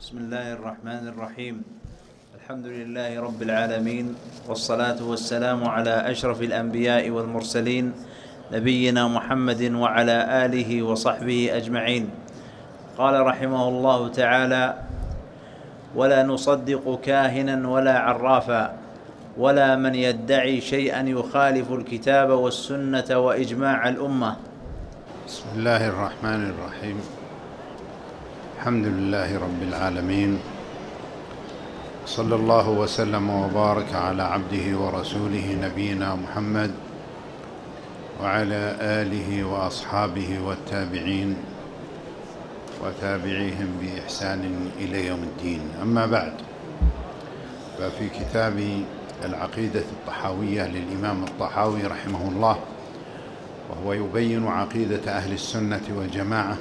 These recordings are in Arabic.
بسم الله الرحمن الرحيم. الحمد لله رب العالمين، والصلاة والسلام على أشرف الأنبياء والمرسلين نبينا محمد وعلى آله وصحبه أجمعين. قال رحمه الله تعالى: ولا نصدق كاهنا ولا عرافا ولا من يدعي شيئا يخالف الكتاب والسنة وإجماع الأمة. بسم الله الرحمن الرحيم. الحمد لله رب العالمين، صلى الله وسلم وبارك على عبده ورسوله نبينا محمد وعلى آله وأصحابه والتابعين وتابعيهم بإحسان إلى يوم الدين. أما بعد، ففي كتاب العقيدة الطحاوية للإمام الطحاوي رحمه الله، وهو يبين عقيدة أهل السنة والجماعة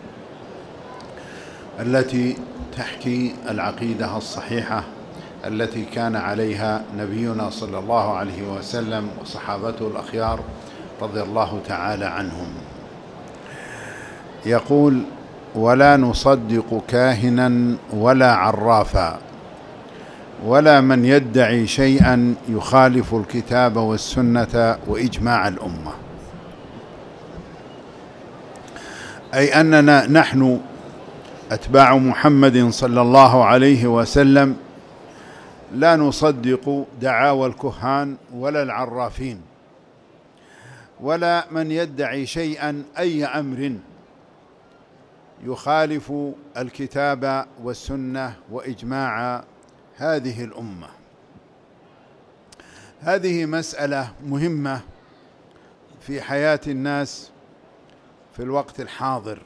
التي تحكي العقيدة الصحيحة التي كان عليها نبينا صلى الله عليه وسلم وصحابته الأخيار رضي الله تعالى عنهم. يقول: ولا نصدق كاهنا ولا عرافا ولا من يدعي شيئا يخالف الكتاب والسنة وإجماع الأمة. أي أننا نحن أتباع محمد صلى الله عليه وسلم لا نصدق دعاوى الكهان ولا العرافين ولا من يدعي شيئا أي أمر يخالف الكتاب والسنة وإجماع هذه الأمة. هذه مسألة مهمة في حياة الناس في الوقت الحاضر،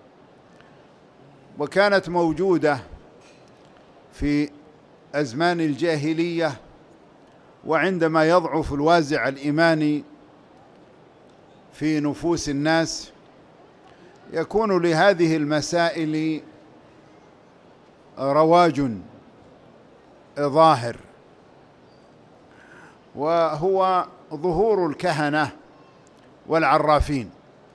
وكانت موجودة في أزمان الجاهلية، وعندما يضعف الوازع الإيماني في نفوس الناس يكون لهذه المسائل رواج ظاهر، وهو ظهور الكهنة والعرافين.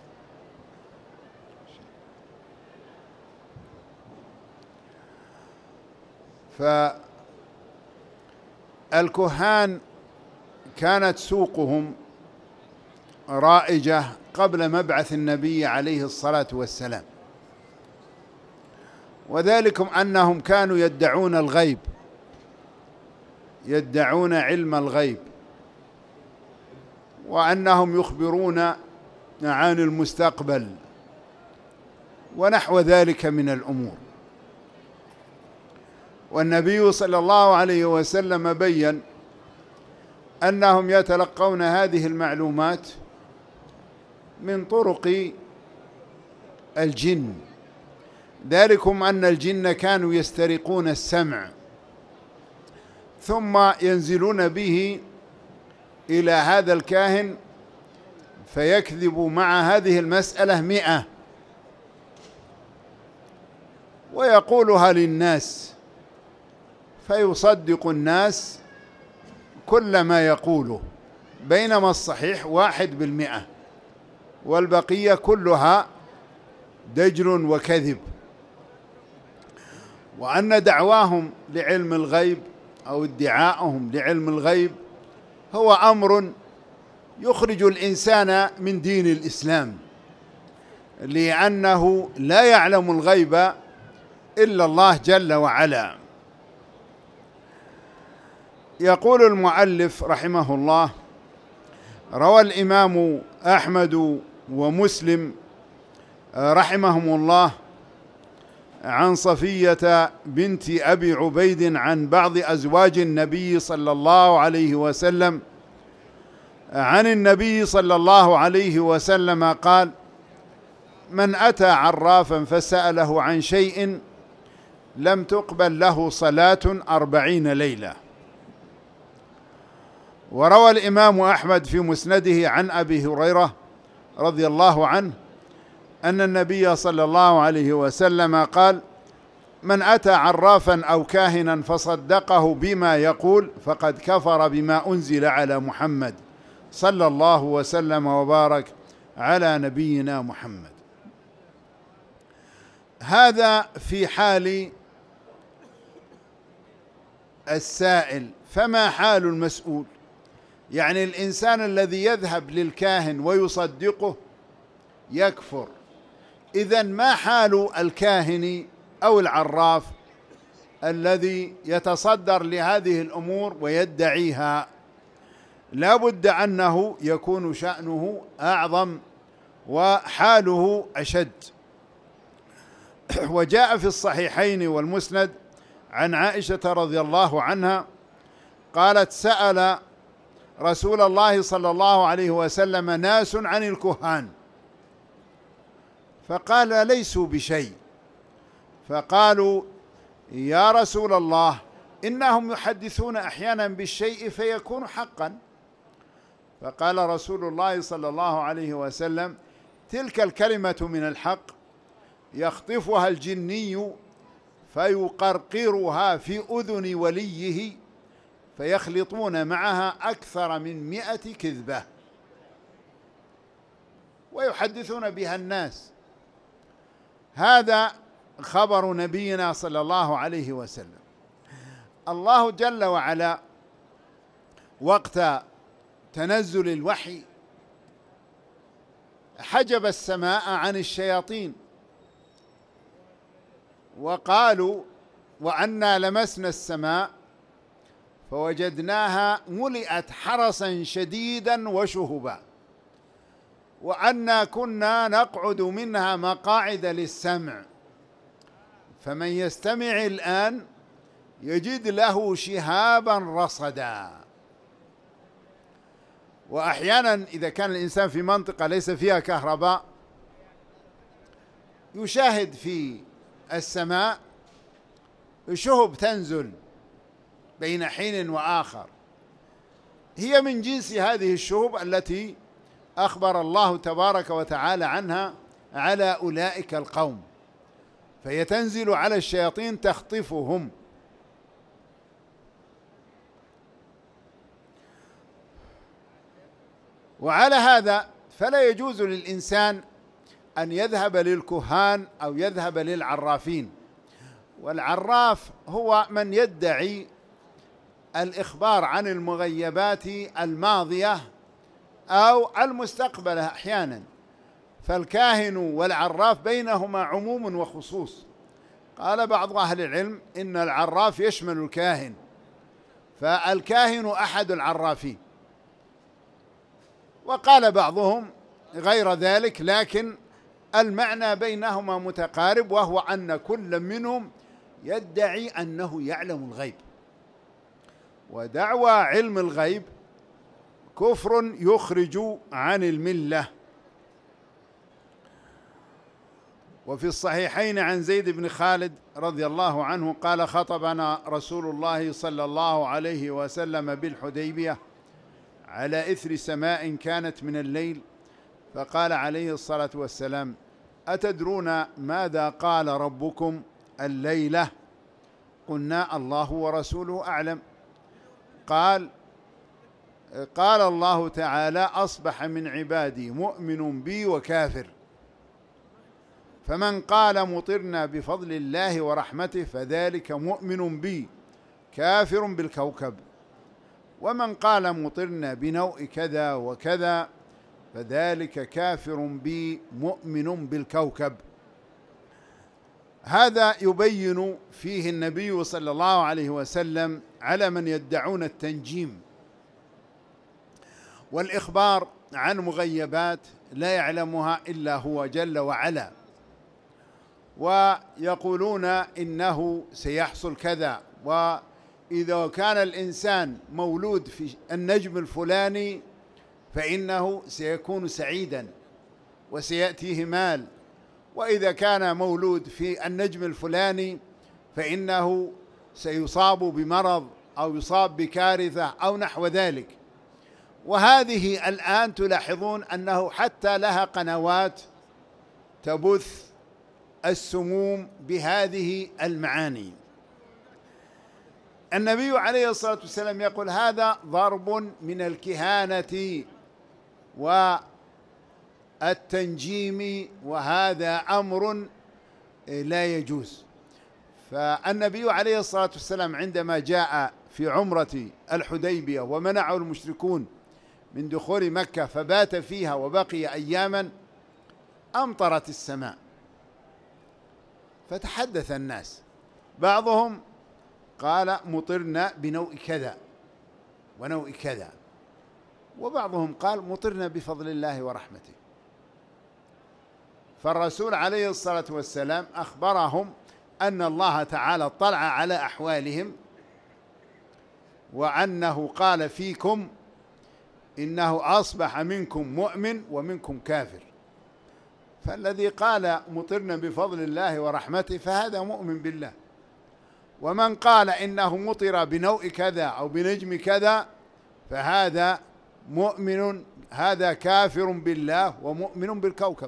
فالكهان كانت سوقهم رائجة قبل مبعث النبي عليه الصلاة والسلام، وذلكم أنهم كانوا يدعون الغيب، يدعون علم الغيب، وأنهم يخبرون عن المستقبل ونحو ذلك من الأمور. والنبي صلى الله عليه وسلم بين أنهم يتلقون هذه المعلومات من طرق الجن، ذلكم أن الجن كانوا يسترقون السمع ثم ينزلون به إلى هذا الكاهن فيكذب مع هذه المسألة 100 ويقولها للناس، فيصدق الناس كل ما يقوله، بينما الصحيح 1%، والبقية كلها دجل وكذب. وأن دعواهم لعلم الغيب أو ادعاءهم لعلم الغيب هو أمر يخرج الإنسان من دين الإسلام، لأنه لا يعلم الغيب إلا الله جل وعلا. يقول المؤلف رحمه الله: روى الإمام أحمد ومسلم رحمهم الله عن صفية بنت أبي عبيد عن بعض أزواج النبي صلى الله عليه وسلم عن النبي صلى الله عليه وسلم قال: من أتى عرافا فسأله عن شيء لم تقبل له صلاة 40 ليلة. وروى الإمام أحمد في مسنده عن أبي هريرة رضي الله عنه أن النبي صلى الله عليه وسلم قال: من أتى عرافا أو كاهنا فصدقه بما يقول فقد كفر بما أنزل على محمد صلى الله وسلم وبارك على نبينا محمد. هذا في حال السائل فما حال المسؤول؟ يعني الإنسان الذي يذهب للكاهن ويصدقه يكفر، إذن ما حال الكاهن أو العراف الذي يتصدر لهذه الأمور ويدعيها؟ لا بد أنه يكون شأنه أعظم وحاله أشد. وجاء في الصحيحين والمسند عن عائشة رضي الله عنها قالت: سأل رسول الله صلى الله عليه وسلم ناس عن الكهان فقال: ليسوا بشيء. فقالوا: يا رسول الله، إنهم يحدثون أحيانا بالشيء فيكون حقا. فقال رسول الله صلى الله عليه وسلم: تلك الكلمة من الحق يخطفها الجني فيقرقرها في أذن وليه فيخلطون معها أكثر من 100 كذبة ويحدثون بها الناس. هذا خبر نبينا صلى الله عليه وسلم. الله جل وعلا وقت تنزل الوحي حجب السماء عن الشياطين، وقالوا: وأنا لمسنا السماء فوجدناها ملئت حرسا شديدا وشهبا، وأنا كنا نقعد منها مقاعد للسمع، فمن يستمع الآن يجد له شهابا رصدا. وأحيانا إذا كان الإنسان في منطقة ليس فيها كهرباء يشاهد في السماء شهب تنزل بين حين وآخر، هي من جنس هذه الشهب التي أخبر الله تبارك وتعالى عنها على أولئك القوم، فهي تنزل على الشياطين تخطفهم. وعلى هذا فلا يجوز للإنسان أن يذهب للكهان أو يذهب للعرافين. والعراف هو من يدعي الإخبار عن المغيبات الماضية أو المستقبلة أحيانا، فالكاهن والعراف بينهما عموم وخصوص. قال بعض أهل العلم إن العراف يشمل الكاهن، فالكاهن أحد العرافين، وقال بعضهم غير ذلك، لكن المعنى بينهما متقارب، وهو أن كل منهم يدعي أنه يعلم الغيب. ودعوى علم الغيب كفر يخرج عن الملة. وفي الصحيحين عن زيد بن خالد رضي الله عنه قال: خطبنا رسول الله صلى الله عليه وسلم بالحديبية على إثر سماء كانت من الليل، فقال عليه الصلاة والسلام: أتدرون ماذا قال ربكم الليلة؟ قلنا: الله ورسوله أعلم. قال الله تعالى: أصبح من عبادي مؤمن بي وكافر، فمن قال مطرنا بفضل الله ورحمته فذلك مؤمن بي كافر بالكوكب، ومن قال مطرنا بنوء كذا وكذا فذلك كافر بي مؤمن بالكوكب. هذا يبين فيه النبي صلى الله عليه وسلم على من يدعون التنجيم والإخبار عن مغيبات لا يعلمها إلا هو جل وعلا، ويقولون إنه سيحصل كذا، وإذا كان الإنسان مولود في النجم الفلاني فإنه سيكون سعيدا وسيأتيه مال، وإذا كان مولود في النجم الفلاني فإنه سيصاب بمرض أو يصاب بكارثة أو نحو ذلك. وهذه الآن تلاحظون أنه حتى لها قنوات تبث السموم بهذه المعاني. النبي عليه الصلاة والسلام يقول: هذا ضرب من الكهانة والتنجيم، وهذا أمر لا يجوز. فالنبي عليه الصلاة والسلام عندما جاء في عمرة الحديبية ومنعه المشركون من دخول مكة فبات فيها وبقي أياما، أمطرت السماء، فتحدث الناس، بعضهم قال مطرنا بنوء كذا ونوء كذا، وبعضهم قال مطرنا بفضل الله ورحمته. فالرسول عليه الصلاة والسلام أخبرهم أن الله تعالى اطلع على أحوالهم، وأنه قال فيكم إنه أصبح منكم مؤمن ومنكم كافر. فالذي قال مطرنا بفضل الله ورحمته فهذا مؤمن بالله، ومن قال إنه مطر بنوء كذا أو بنجم كذا فهذا مؤمن، هذا كافر بالله ومؤمن بالكوكب،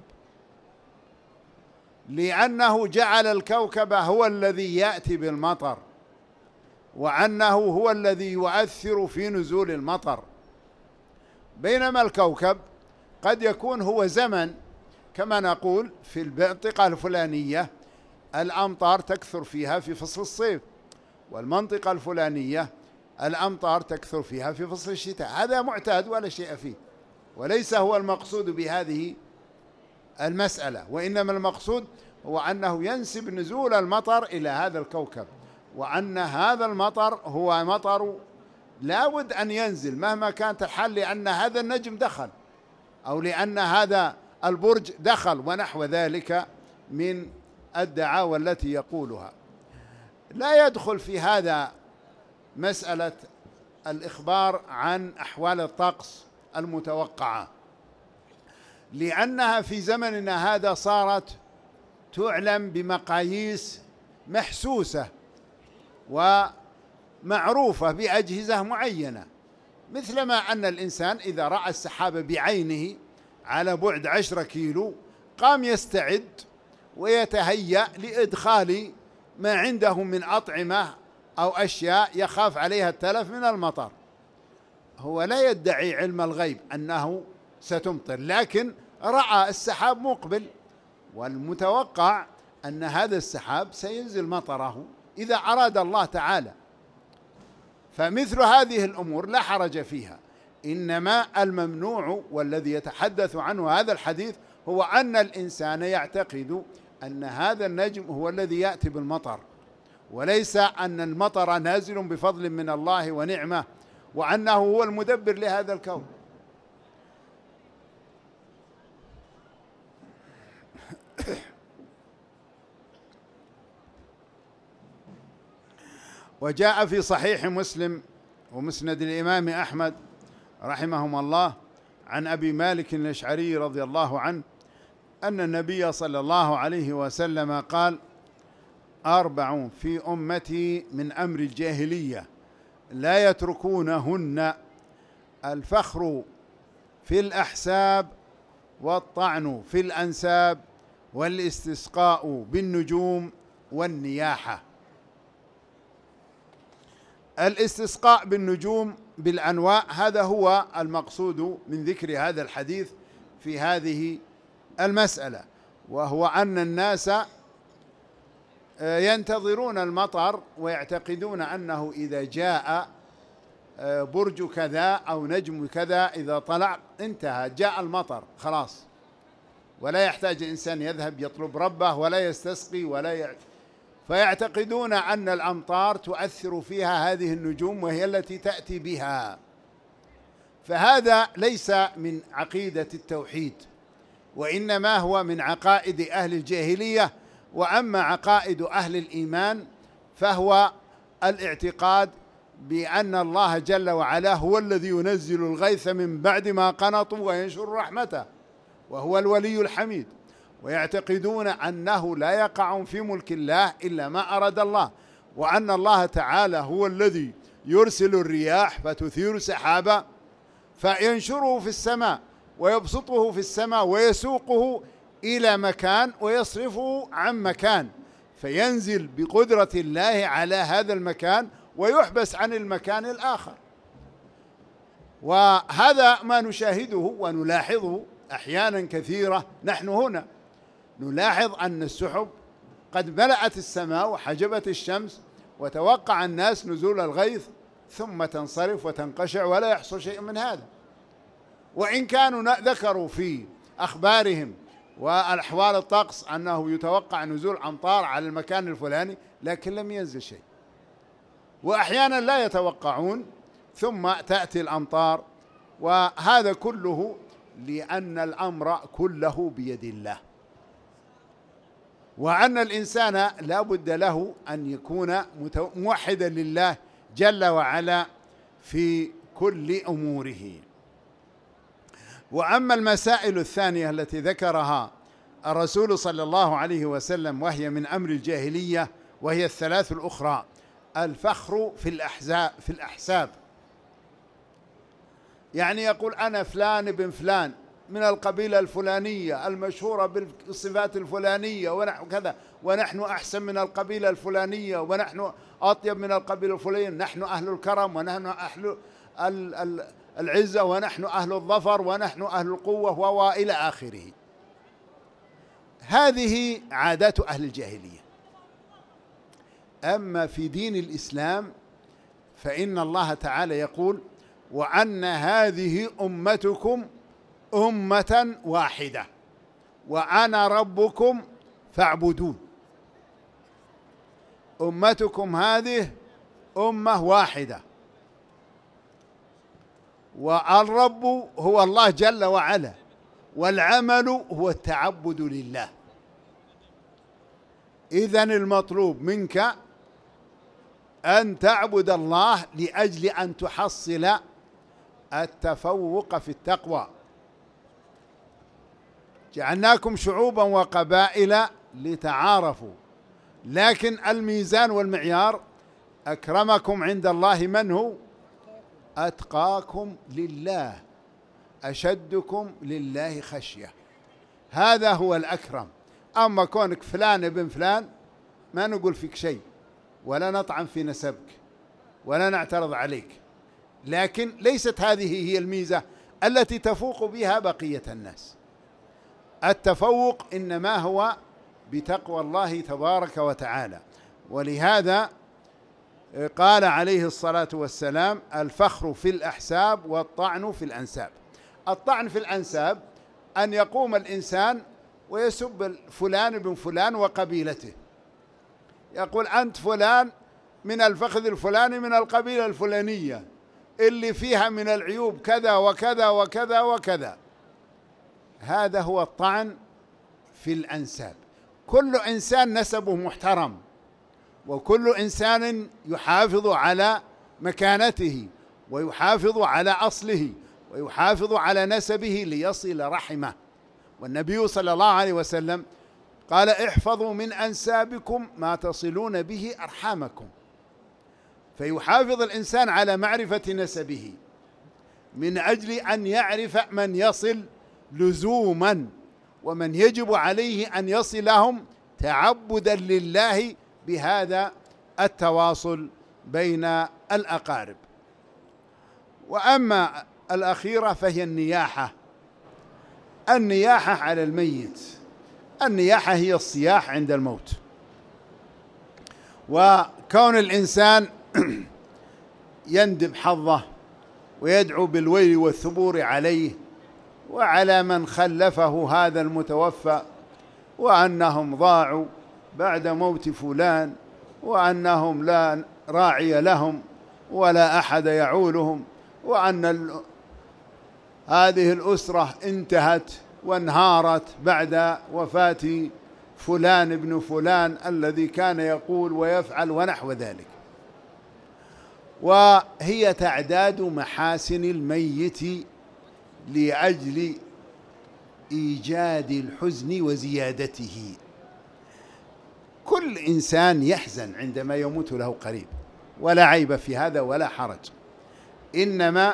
لأنه جعل الكوكب هو الذي يأتي بالمطر، وأنه هو الذي يؤثر في نزول المطر، بينما الكوكب قد يكون هو زمن، كما نقول في المنطقة الفلانية الأمطار تكثر فيها في فصل الصيف، والمنطقة الفلانية الأمطار تكثر فيها في فصل الشتاء، هذا معتاد ولا شيء فيه، وليس هو المقصود بهذه المسألة، وإنما المقصود هو أنه ينسب نزول المطر إلى هذا الكوكب، وأن هذا المطر هو مطر لا بد أن ينزل مهما كانت الحال، لأن هذا النجم دخل أو لأن هذا البرج دخل ونحو ذلك من الدعاوى التي يقولها. لا يدخل في هذا مسألة الإخبار عن أحوال الطقس المتوقعة، لأنها في زمننا هذا صارت تعلم بمقاييس محسوسة ومعروفة بأجهزة معينة، مثلما أن الإنسان إذا رأى السحاب بعينه على بعد 10 كيلو قام يستعد ويتهيأ لإدخال ما عنده من أطعمة أو أشياء يخاف عليها التلف من المطر. هو لا يدعي علم الغيب أنه ستمطر، لكن رأى السحاب مقبل، والمتوقع أن هذا السحاب سينزل مطره إذا أراد الله تعالى. فمثل هذه الأمور لا حرج فيها، إنما الممنوع والذي يتحدث عنه هذا الحديث هو أن الإنسان يعتقد أن هذا النجم هو الذي يأتي بالمطر، وليس أن المطر نازل بفضل من الله ونعمة، وأنه هو المدبر لهذا الكون. وجاء في صحيح مسلم ومسند الإمام أحمد رحمهم الله عن أبي مالك الأشعري رضي الله عنه أن النبي صلى الله عليه وسلم قال: 4 في أمتي من أمر الجاهلية لا يتركونهن: الفخر في الأحساب، والطعن في الأنساب، والاستسقاء بالنجوم، والنياحة. الاستسقاء بالنجوم بالأنواع هذا هو المقصود من ذكر هذا الحديث في هذه المسألة، وهو أن الناس ينتظرون المطر ويعتقدون أنه إذا جاء برج كذا أو نجم كذا إذا طلع انتهى، جاء المطر خلاص، ولا يحتاج الإنسان يذهب يطلب ربه ولا يستسقي فيعتقدون أن الأمطار تؤثر فيها هذه النجوم وهي التي تأتي بها. فهذا ليس من عقيدة التوحيد، وإنما هو من عقائد أهل الجاهلية. وأما عقائد أهل الإيمان فهو الاعتقاد بأن الله جل وعلا هو الذي ينزل الغيث من بعد ما قنطوا وينشر رحمته، وهو الولي الحميد، ويعتقدون أنه لا يقع في ملك الله إلا ما أراد الله، وأن الله تعالى هو الذي يرسل الرياح فتثير سحابا فينشره في السماء ويبسطه في السماء ويسوقه إلى مكان ويصرفه عن مكان، فينزل بقدرة الله على هذا المكان ويحبس عن المكان الآخر. وهذا ما نشاهده ونلاحظه أحيانا كثيرة. نحن هنا نلاحظ أن السحب قد ملأت السماء وحجبت الشمس وتوقع الناس نزول الغيث ثم تنصرف وتنقشع ولا يحصل شيء من هذا. وإن كانوا ذكروا في أخبارهم والأحوال الطقس أنه يتوقع نزول أمطار على المكان الفلاني، لكن لم ينزل شيء. وأحيانا لا يتوقعون ثم تأتي الأمطار، وهذا كله لأن الأمر كله بيد الله، وأن الإنسان لا بد له أن يكون موحدا لله جل وعلا في كل أموره. وأما المسائل الثانية التي ذكرها الرسول صلى الله عليه وسلم وهي من أمر الجاهلية، وهي الثلاث الأخرى: الفخر في الأحساب، يعني يقول أنا فلان بن فلان من القبيلة الفلانية المشهورة بالصفات الفلانية ونحن كذا، ونحن أحسن من القبيلة الفلانية، ونحن أطيب من القبيلة الفلانية، نحن أهل الكرم، ونحن أهل العزة، ونحن أهل الظفر، ونحن أهل القوة، وإلى آخره. هذه عادات أهل الجاهلية. أما في دين الإسلام فإن الله تعالى يقول: وأن هذه أمتكم أمة واحدة وأنا ربكم فاعبدون. أمتكم هذه أمة واحدة، والرب هو الله جل وعلا، والعمل هو التعبد لله. إذن المطلوب منك أن تعبد الله لأجل أن تحصل التفوق في التقوى. جعلناكم شعوبا وقبائل لتعارفوا، لكن الميزان والمعيار: أكرمكم عند الله من هو؟ أتقاكم لله، أشدكم لله خشية. هذا هو الأكرم. أما كونك فلان ابن فلان ما نقول فيك شيء، ولا نطعن في نسبك، ولا نعترض عليك، لكن ليست هذه هي الميزة التي تفوق بها بقية الناس. التفوق إنما هو بتقوى الله تبارك وتعالى. ولهذا قال عليه الصلاة والسلام: الفخر في الأحساب والطعن في الأنساب. الطعن في الأنساب أن يقوم الإنسان ويسب فلان بن فلان وقبيلته، يقول: أنت فلان من الفخذ الفلاني من القبيلة الفلانية اللي فيها من العيوب كذا وكذا وكذا وكذا. هذا هو الطعن في الأنساب. كل إنسان نسبه محترم، وكل إنسان يحافظ على مكانته، ويحافظ على أصله، ويحافظ على نسبه ليصل رحمه. والنبي صلى الله عليه وسلم قال: احفظوا من أنسابكم ما تصلون به أرحامكم. فيحافظ الإنسان على معرفة نسبه من أجل أن يعرف من يصل لزوما، ومن يجب عليه أن يصلهم تعبدا لله بهذا التواصل بين الأقارب. وأما الأخيرة فهي النياحة. النياحة على الميت. النياحة هي الصياح عند الموت. وكون الإنسان يندب حظه ويدعو بالويل والثبور عليه وعلى من خلفه هذا المتوفى، وأنهم ضاعوا بعد موت فلان، وأنهم لا راعي لهم ولا أحد يعولهم، وأن هذه الأسرة انتهت وانهارت بعد وفاة فلان ابن فلان الذي كان يقول ويفعل ونحو ذلك. وهي تعداد محاسن الميت لأجل إيجاد الحزن وزيادته. كل إنسان يحزن عندما يموت له قريب، ولا عيب في هذا ولا حرج، إنما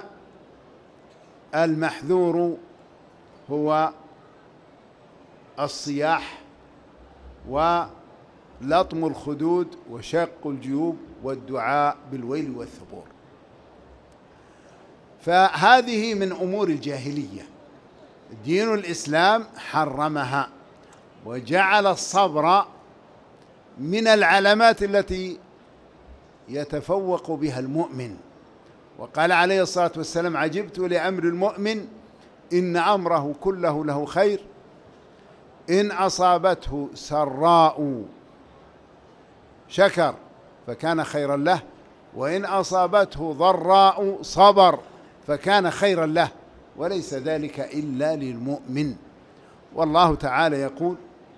المحذور هو الصياح ولطم الخدود وشق الجيوب والدعاء بالويل والثبور. فهذه من أمور الجاهلية، دين الإسلام حرمها، وجعل الصبر من العلامات التي يتفوق بها المؤمن. وقال عليه الصلاة والسلام: عجبت لأمر المؤمن إن أمره كله له خير، إن أصابته سراء شكر فكان خيرا له، وإن أصابته ضراء صبر فكان خيرا له، وليس ذلك إلا للمؤمن. والله تعالى يقول: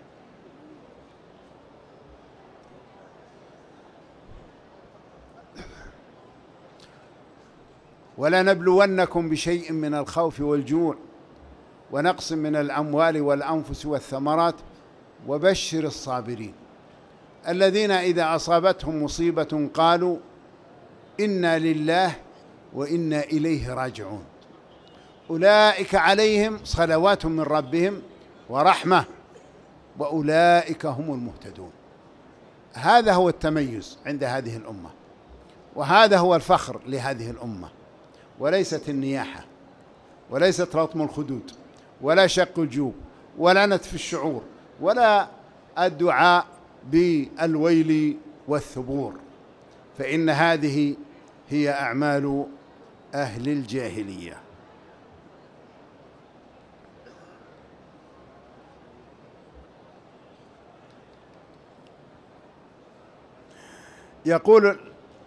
ولنبلونكم بشيء من الخوف والجوع ونقص من الأموال والأنفس والثمرات وبشر الصابرين الذين إذا أصابتهم مصيبة قالوا إنا لله وإنا إليه راجعون أولئك عليهم صلوات من ربهم ورحمة وأولئك هم المهتدون. هذا هو التميز عند هذه الأمة، وهذا هو الفخر لهذه الأمة، وليست النياحة، وليست لطم الخدود، ولا شق الجيوب، ولا نتف الشعور، ولا الدعاء بالويل والثبور، فإن هذه هي أعمال أهل الجاهلية. يقول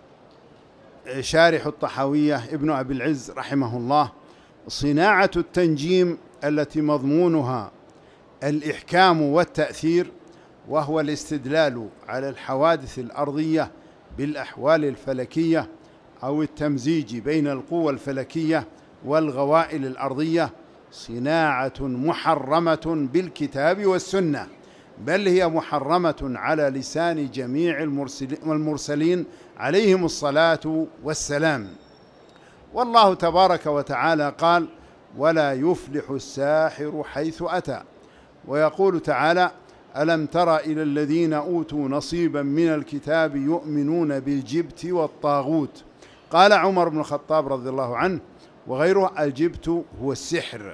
شارح الطحاوية ابن أبي العز رحمه الله: صناعة التنجيم التي مضمونها الإحكام والتأثير، وهو الاستدلال على الحوادث الأرضية بالأحوال الفلكية أو التمزيج بين القوى الفلكية والغوائل الأرضية، صناعة محرمة بالكتاب والسنة، بل هي محرمة على لسان جميع المرسلين عليهم الصلاة والسلام. والله تبارك وتعالى قال: ولا يفلح الساحر حيث أتى. ويقول تعالى: ألم تر إلى الذين أوتوا نصيبا من الكتاب يؤمنون بالجبت والطاغوت. قال عمر بن الخطاب رضي الله عنه وغيره: الجبت هو السحر.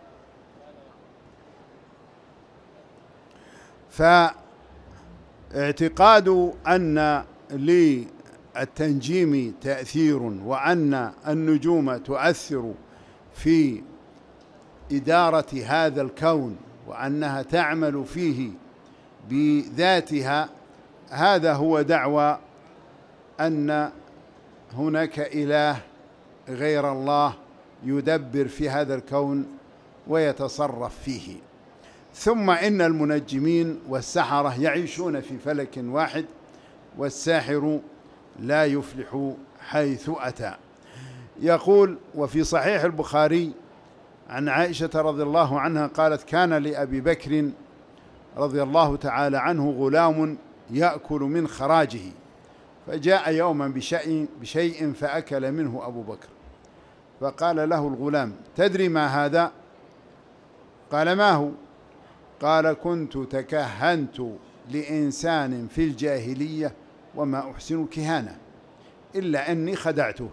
فاعتقاد أن للتنجيم تأثير، وأن النجوم تؤثر في إدارة هذا الكون، وأنها تعمل فيه بذاتها، هذا هو دعوى أن هناك إله غير الله يدبر في هذا الكون ويتصرف فيه. ثم إن المنجمين والسحرة يعيشون في فلك واحد، والساحر لا يفلح حيث أتى. يقول: وفي صحيح البخاري عن عائشة رضي الله عنها قالت: كان لأبي بكر رضي الله تعالى عنه غلام يأكل من خراجه، فجاء يوما بشيء فأكل منه أبو بكر، فقال له الغلام: تدري ما هذا؟ قال: ما هو؟ قال: كنت تكهنت لإنسان في الجاهلية وما أحسن الكهانة إلا أني خدعته،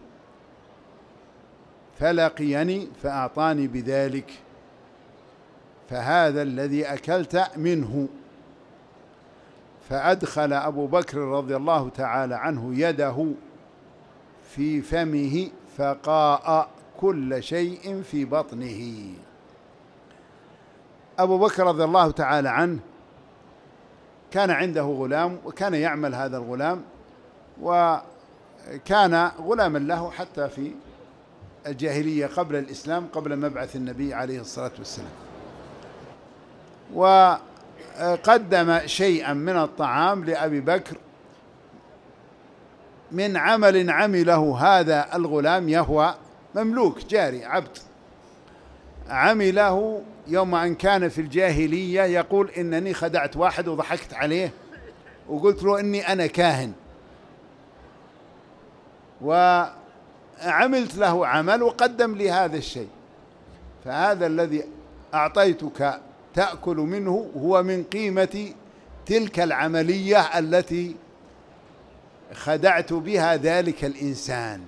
فلقيني فأعطاني بذلك، فهذا الذي أكلت منه. فأدخل أبو بكر رضي الله تعالى عنه يده في فمه فقاء كل شيء في بطنه. أبو بكر رضي الله تعالى عنه كان عنده غلام، وكان يعمل هذا الغلام، وكان غلاما له حتى في الجاهلية قبل الإسلام، قبل مبعث النبي عليه الصلاة والسلام. وقدم شيئا من الطعام لأبي بكر من عمل عمله هذا الغلام، يهوى مملوك جاري عبد، عمله يوم أن كان في الجاهلية، يقول: إنني خدعت واحد وضحكت عليه وقلت له إني أنا كاهن، وعملت له عمل وقدم لي هذا الشيء، فهذا الذي أعطيتك تأكل منه هو من قيمة تلك العملية التي خدعت بها ذلك الإنسان.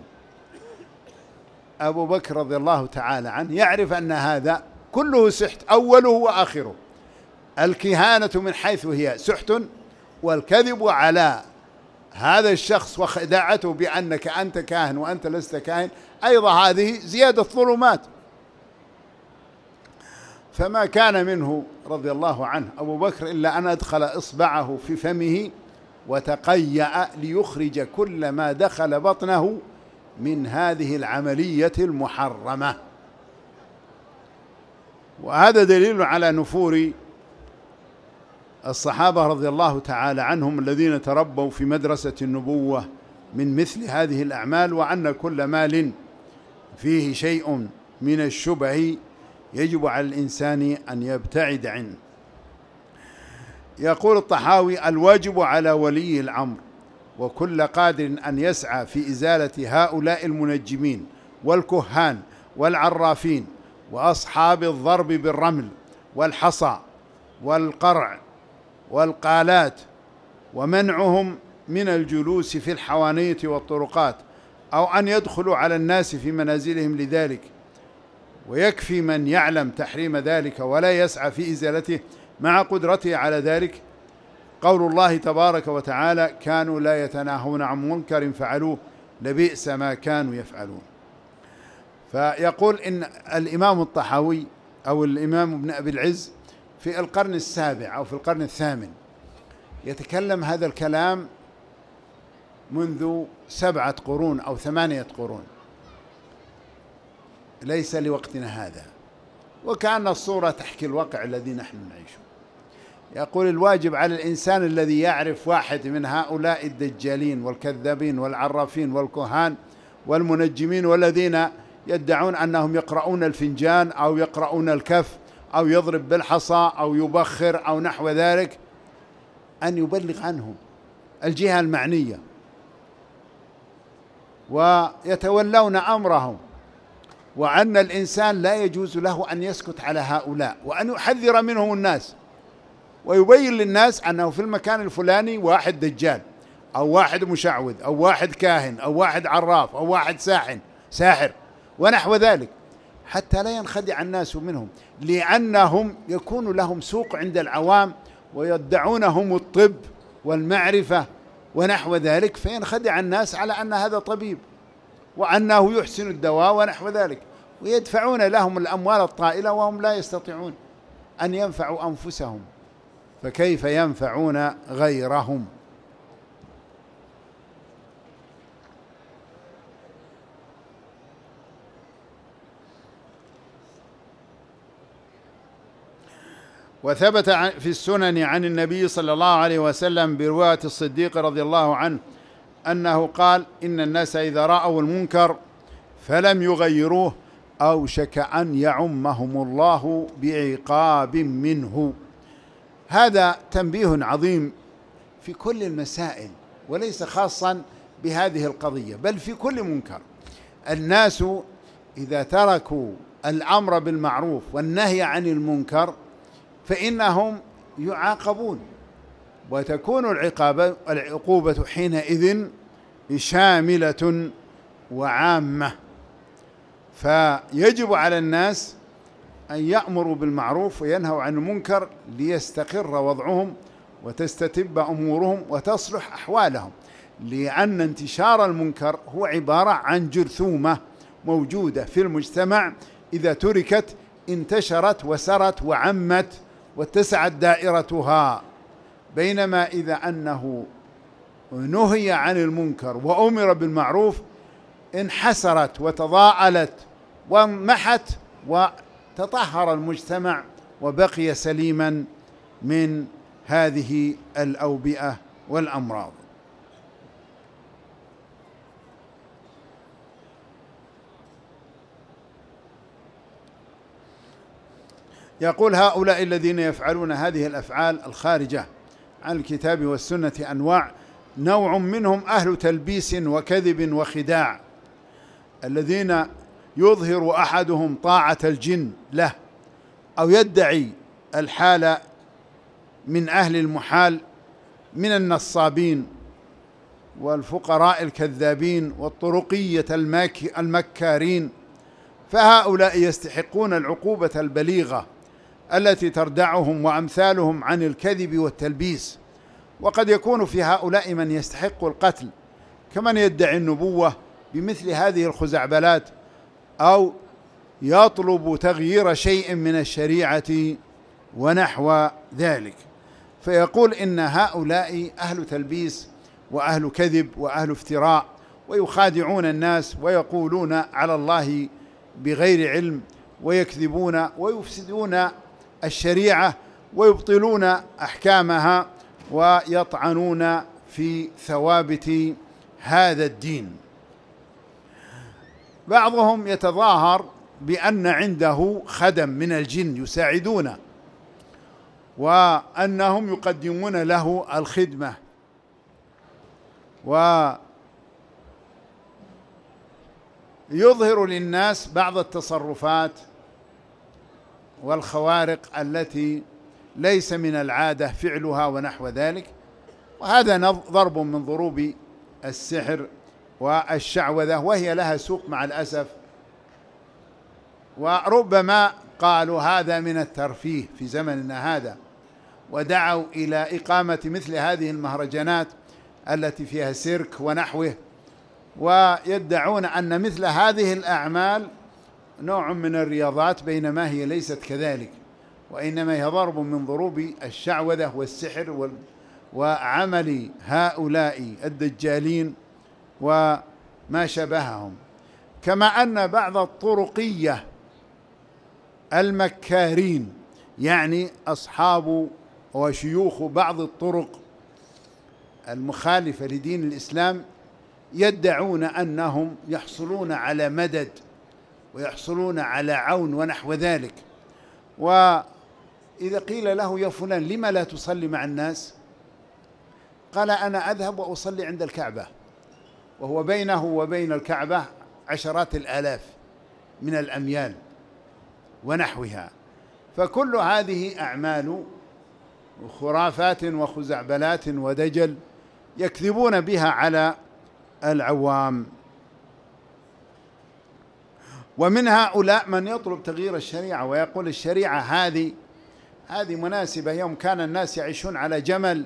أبو بكر رضي الله تعالى عنه يعرف أن هذا كله سحت، أوله وآخره. الكهانة من حيث هي سحت، والكذب على هذا الشخص وخداعته بأنك أنت كاهن وأنت لست كاهن أيضا هذه زيادة ظلمات. فما كان منه رضي الله عنه أبو بكر إلا أن أدخل إصبعه في فمه وتقيأ ليخرج كل ما دخل بطنه من هذه العملية المحرمة. وهذا دليل على نفور الصحابة رضي الله تعالى عنهم الذين تربوا في مدرسة النبوة من مثل هذه الأعمال، وأن كل مال فيه شيء من الشبه يجب على الإنسان أن يبتعد عنه. يقول الطحاوي: الواجب على ولي الأمر وكل قادر أن يسعى في إزالة هؤلاء المنجمين والكهان والعرافين وأصحاب الضرب بالرمل والحصى والقرع والقالات، ومنعهم من الجلوس في الحوانية والطرقات أو أن يدخلوا على الناس في منازلهم لذلك، ويكفي من يعلم تحريم ذلك ولا يسعى في إزالته مع قدرته على ذلك قول الله تبارك وتعالى: كانوا لا يتناهون عن منكر فعلوه لبئس ما كانوا يفعلون. فيقول إن الإمام الطحاوي أو الإمام ابن أبي العز في القرن السابع أو في القرن الثامن يتكلم هذا الكلام منذ 7 قرون أو 8 قرون، ليس لوقتنا هذا، وكأن الصورة تحكي الواقع الذي نحن نعيشه. يقول: الواجب على الإنسان الذي يعرف واحد من هؤلاء الدجالين والكذابين والعرافين والكهان والمنجمين والذين يدعون أنهم يقرؤون الفنجان أو يقرؤون الكف أو يضرب بالحصى أو يبخر أو نحو ذلك، أن يبلغ عنهم الجهة المعنية ويتولون أمرهم، وأن الإنسان لا يجوز له أن يسكت على هؤلاء، وأن يحذر منهم الناس ويبين للناس أنه في المكان الفلاني واحد دجال أو واحد مشعوذ أو واحد كاهن أو واحد عراف أو واحد ساحر ونحو ذلك، حتى لا ينخدع الناس منهم، لأنهم يكون لهم سوق عند العوام ويدعونهم الطب والمعرفة ونحو ذلك، فينخدع الناس على أن هذا طبيب وأنه يحسن الدواء ونحو ذلك، ويدفعون لهم الأموال الطائلة وهم لا يستطيعون أن ينفعوا أنفسهم، فكيف ينفعون غيرهم؟ وثبت في السنن عن النبي صلى الله عليه وسلم برواية الصديق رضي الله عنه أنه قال: إن الناس إذا رأوا المنكر فلم يغيروه أوشك أن يعمهم الله بعقاب منه. هذا تنبيه عظيم في كل المسائل، وليس خاصا بهذه القضية، بل في كل منكر. الناس إذا تركوا الأمر بالمعروف والنهي عن المنكر فإنهم يعاقبون، وتكون العقوبة حينئذ شاملة وعامة. فيجب على الناس أن يأمروا بالمعروف وينهوا عن المنكر ليستقر وضعهم وتستتب أمورهم وتصلح أحوالهم، لأن انتشار المنكر هو عبارة عن جرثومة موجودة في المجتمع، إذا تركت انتشرت وسرت وعمت واتسعت دائرتها، بينما إذا أنه نهي عن المنكر وأمر بالمعروف انحسرت وتضاءلت ومحت وتطهر المجتمع وبقي سليما من هذه الأوبئة والأمراض. يقول: هؤلاء الذين يفعلون هذه الأفعال الخارجة عن الكتاب والسنة أنواع، نوع منهم أهل تلبيس وكذب وخداع، الذين يظهر أحدهم طاعة الجن له أو يدعي الحال من أهل المحال من النصابين والفقراء الكذابين والطرقية المكارين، فهؤلاء يستحقون العقوبة البليغة التي تردعهم وأمثالهم عن الكذب والتلبيس، وقد يكون في هؤلاء من يستحق القتل كمن يدعي النبوة بمثل هذه الخزعبلات أو يطلب تغيير شيء من الشريعة ونحو ذلك، فيقول إن هؤلاء أهل تلبيس وأهل كذب وأهل افتراء، ويخادعون الناس ويقولون على الله بغير علم، ويكذبون ويفسدون الشريعة ويبطلون أحكامها ويطعنون في ثوابت هذا الدين. بعضهم يتظاهر بأن عنده خدم من الجن يساعدونه وأنهم يقدمون له الخدمة، ويظهر للناس بعض التصرفات والخوارق التي ليس من العادة فعلها ونحو ذلك، وهذا ضرب من ضروب السحر والشعوذة، وهي لها سوق مع الأسف. وربما قالوا هذا من الترفيه في زمننا هذا، ودعوا إلى إقامة مثل هذه المهرجانات التي فيها سيرك ونحوه، ويدعون أن مثل هذه الأعمال نوع من الرياضات، بينما هي ليست كذلك، وإنما هي ضرب من ضروب الشعوذة والسحر وعمل هؤلاء الدجالين وما شبههم. كما أن بعض الطرقية المكارين، يعني أصحاب وشيوخ بعض الطرق المخالفة لدين الإسلام، يدعون أنهم يحصلون على مدد ويحصلون على عون ونحو ذلك. وإذا قيل له يا فلان لما لا تصلي مع الناس؟ قال أنا أذهب وأصلي عند الكعبة، وهو بينه وبين الكعبة عشرات الآلاف من الأميال ونحوها. فكل هذه أعمال خرافات وخزعبلات ودجل يكذبون بها على العوام. ومن هؤلاء من يطلب تغيير الشريعة ويقول الشريعة هذه مناسبة يوم كان الناس يعيشون على جمل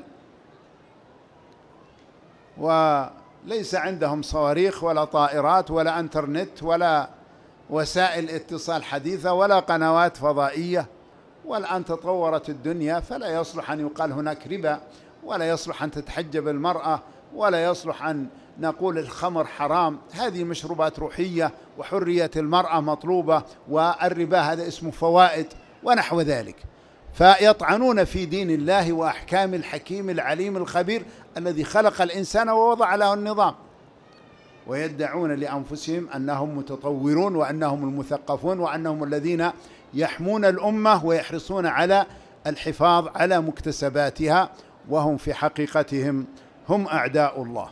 وليس عندهم صواريخ ولا طائرات ولا انترنت ولا وسائل اتصال حديثة ولا قنوات فضائية، والآن تطورت الدنيا، فلا يصلح أن يقال هناك ربا، ولا يصلح أن تتحجب المرأة، ولا يصلح أن نقول الخمر حرام. هذه مشروبات روحية، وحرية المرأة مطلوبة، والربا هذا اسمه فوائد ونحو ذلك. فيطعنون في دين الله وأحكام الحكيم العليم الخبير الذي خلق الإنسان ووضع له النظام، ويدعون لأنفسهم أنهم متطورون وأنهم المثقفون وأنهم الذين يحمون الأمة ويحرصون على الحفاظ على مكتسباتها، وهم في حقيقتهم هم أعداء الله.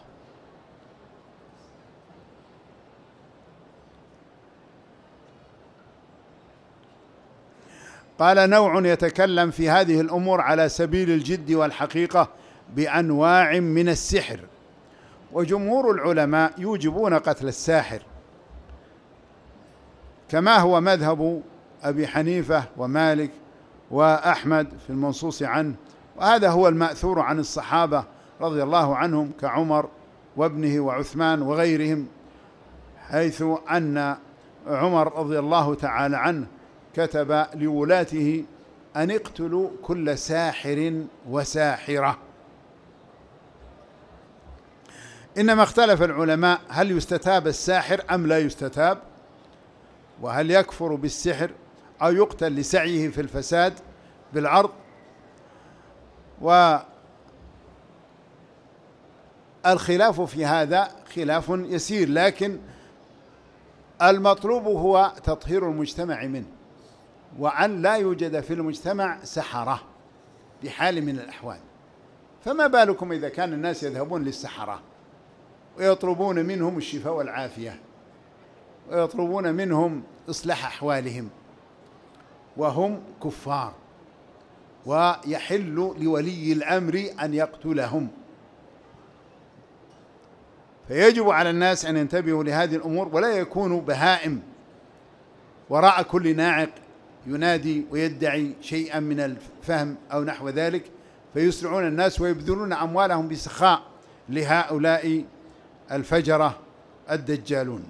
قال نوع يتكلم في هذه الأمور على سبيل الجد والحقيقة بأنواع من السحر، وجمهور العلماء يوجبون قتل الساحر، كما هو مذهب أبي حنيفة ومالك وأحمد في المنصوص عنه، وهذا هو المأثور عن الصحابة رضي الله عنهم كعمر وابنه وعثمان وغيرهم، حيث أن عمر رضي الله تعالى عنه كتب لولاته أن اقتلوا كل ساحر وساحرة. إنما اختلف العلماء هل يستتاب الساحر أم لا يستتاب، وهل يكفر بالسحر أو يقتل لسعيه في الفساد بالعرض. والخلاف في هذا خلاف يسير، لكن المطلوب هو تطهير المجتمع منه، وأن لا يوجد في المجتمع سحرة بحال من الأحوال. فما بالكم إذا كان الناس يذهبون للسحرة ويطلبون منهم الشفاء والعافية ويطلبون منهم إصلاح أحوالهم وهم كفار، ويحل لولي الأمر أن يقتلهم. فيجب على الناس أن ينتبهوا لهذه الأمور، ولا يكونوا بهائم وراء كل ناعق ينادي ويدعي شيئا من الفهم أو نحو ذلك، فيسرعون الناس ويبذلون أموالهم بسخاء لهؤلاء الفجرة الدجالون.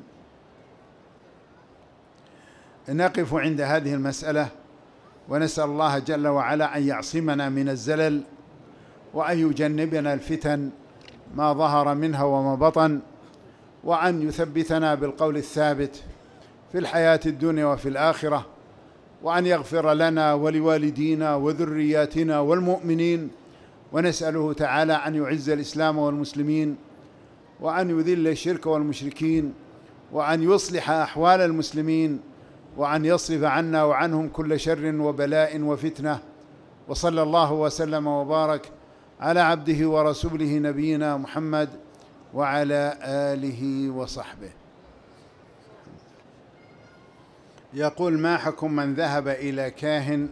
نقف عند هذه المسألة، ونسأل الله جل وعلا أن يعصمنا من الزلل، وأن يجنبنا الفتن ما ظهر منها وما بطن، وأن يثبتنا بالقول الثابت في الحياة الدنيا وفي الآخرة، وأن يغفر لنا ولوالدينا وذرياتنا والمؤمنين. ونسأله تعالى أن يعز الإسلام والمسلمين، وأن يذل الشرك والمشركين، وأن يصلح أحوال المسلمين، وأن يصرف عنا وعنهم كل شر وبلاء وفتنة. وصلى الله وسلم وبارك على عبده ورسوله نبينا محمد وعلى آله وصحبه. يقول: ما حكم من ذهب إلى كاهن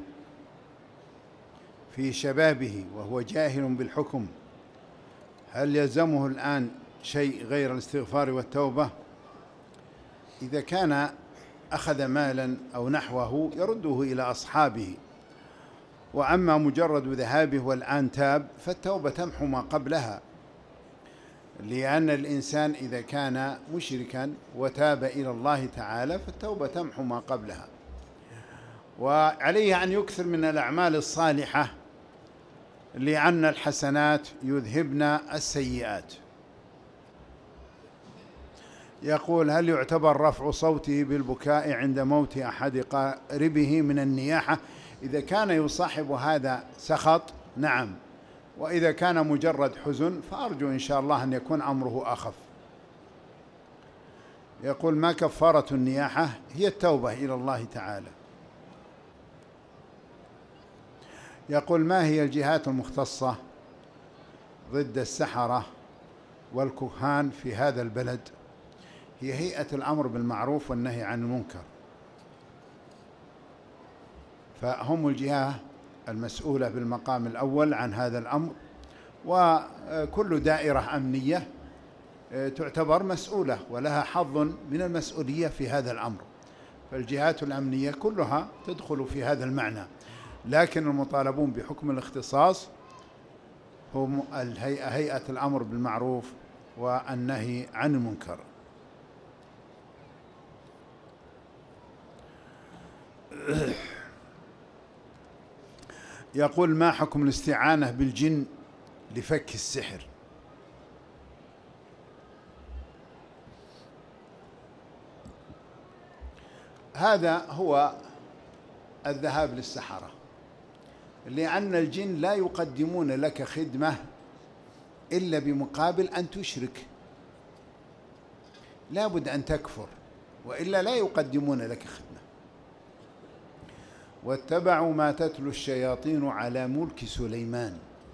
في شبابه وهو جاهل بالحكم؟ هل يلزمه الآن شيء غير الاستغفار والتوبة؟ إذا كان أخذ مالا أو نحوه يرده إلى أصحابه، وأما مجرد ذهابه والآن تاب فالتوبة تمحو ما قبلها، لأن الإنسان إذا كان مشركا وتاب إلى الله تعالى فالتوبة تمحو ما قبلها. وعليه أن يكثر من الأعمال الصالحة، لأن الحسنات يذهبن السيئات. يقول: هل يعتبر رفع صوته بالبكاء عند موت أحد قاربه من النياحة؟ إذا كان يصاحب هذا سخط نعم، وإذا كان مجرد حزن فأرجو إن شاء الله أن يكون أمره أخف. يقول: ما كفارة النياحة؟ هي التوبة إلى الله تعالى. يقول: ما هي الجهات المختصة ضد السحرة والكهان في هذا البلد؟ هي هيئة الأمر بالمعروف والنهي عن المنكر، فهم الجهة المسؤولة بالمقام الأول عن هذا الأمر، وكل دائرة أمنية تعتبر مسؤولة ولها حظ من المسؤولية في هذا الأمر، فالجهات الأمنية كلها تدخل في هذا المعنى، لكن المطالبون بحكم الاختصاص هم هيئة الأمر بالمعروف والنهي عن المنكر. يقول: ما حكم الاستعانة بالجن لفك السحر؟ هذا هو الذهاب للسحرة، لأن الجن لا يقدمون لك خدمة إلا بمقابل أن تشرك، لا بد أن تكفر، وإلا لا يقدمون لك خدمة. واتبعوا ما تتلو الشياطين على ملك سليمان